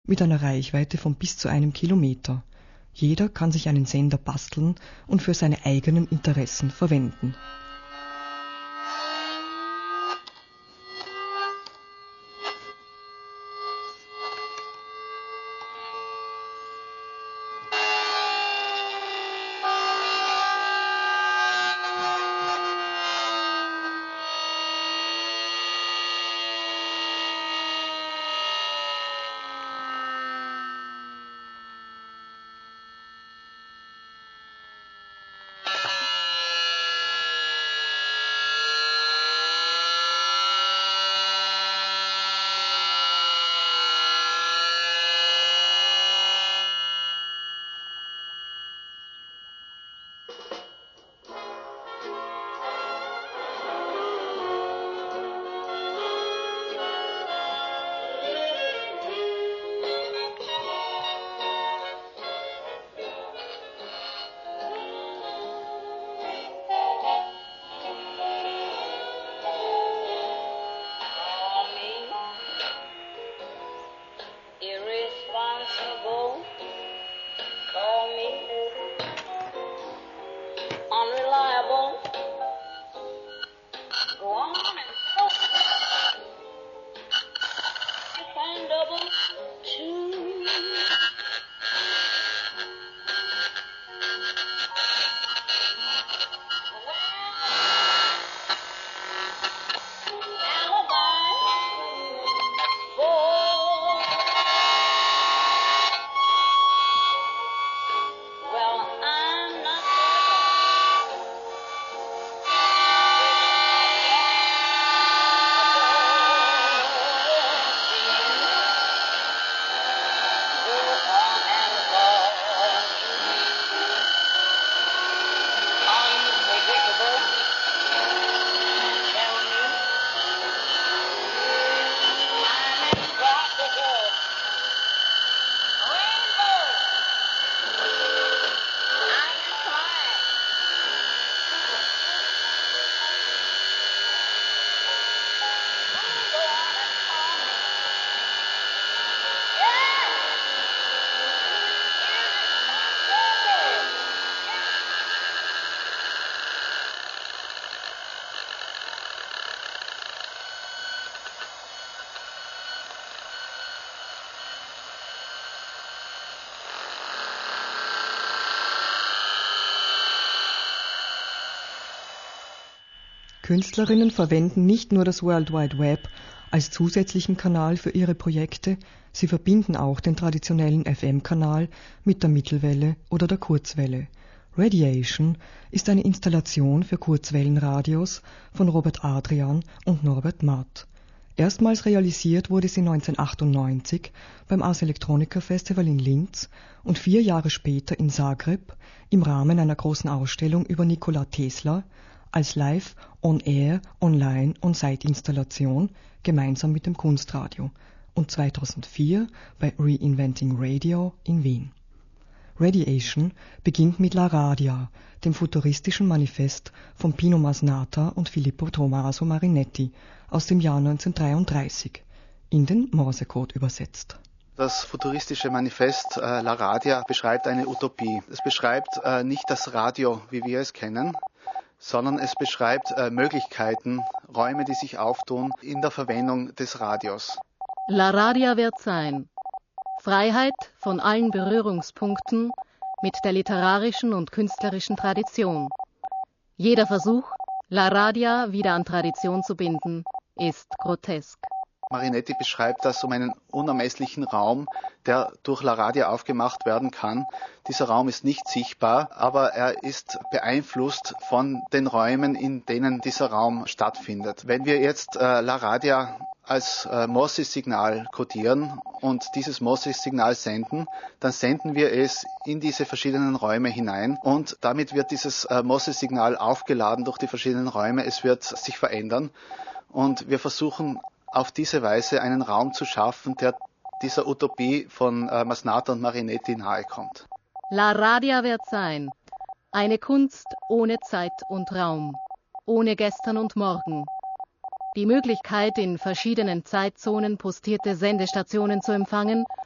mit einer Reichweite von bis zu 1 Kilometer. Jeder kann sich einen Sender basteln und für seine eigenen Interessen verwenden. Künstlerinnen verwenden nicht nur das World Wide Web als zusätzlichen Kanal für ihre Projekte, sie verbinden auch den traditionellen FM-Kanal mit der Mittelwelle oder der Kurzwelle. Radiation ist eine Installation für Kurzwellenradios von Robert Adrian und Norbert Matt. Erstmals realisiert wurde sie 1998 beim Ars Electronica Festival in Linz und 4 Jahre später in Zagreb im Rahmen einer großen Ausstellung über Nikola Tesla als Live, On-Air, Online- und Site-Installation gemeinsam mit dem Kunstradio und 2004 bei Reinventing Radio in Wien. Radiation beginnt mit La Radia, dem futuristischen Manifest von Pino Masnata und Filippo Tommaso Marinetti aus dem Jahr 1933, in den Morsecode übersetzt. Das futuristische Manifest La Radia beschreibt eine Utopie. Es beschreibt nicht das Radio, wie wir es kennen, sondern es beschreibt Möglichkeiten, Räume, die sich auftun in der Verwendung des Radios. La Radia wird sein Freiheit von allen Berührungspunkten mit der literarischen und künstlerischen Tradition. Jeder Versuch, La Radia wieder an Tradition zu binden, ist grotesk. Marinetti beschreibt das um einen unermesslichen Raum, der durch La Radia aufgemacht werden kann. Dieser Raum ist nicht sichtbar, aber er ist beeinflusst von den Räumen, in denen dieser Raum stattfindet. Wenn wir jetzt La Radia als Morse-Signal kodieren und dieses Morse-Signal senden, dann senden wir es in diese verschiedenen Räume hinein und damit wird dieses Morse-Signal aufgeladen durch die verschiedenen Räume. Es wird sich verändern und wir versuchen auf diese Weise einen Raum zu schaffen, der dieser Utopie von Masnata und Marinetti nahekommt. La Radia wird sein eine Kunst ohne Zeit und Raum, ohne Gestern und Morgen. Die Möglichkeit, in verschiedenen Zeitzonen postierte Sendestationen zu empfangen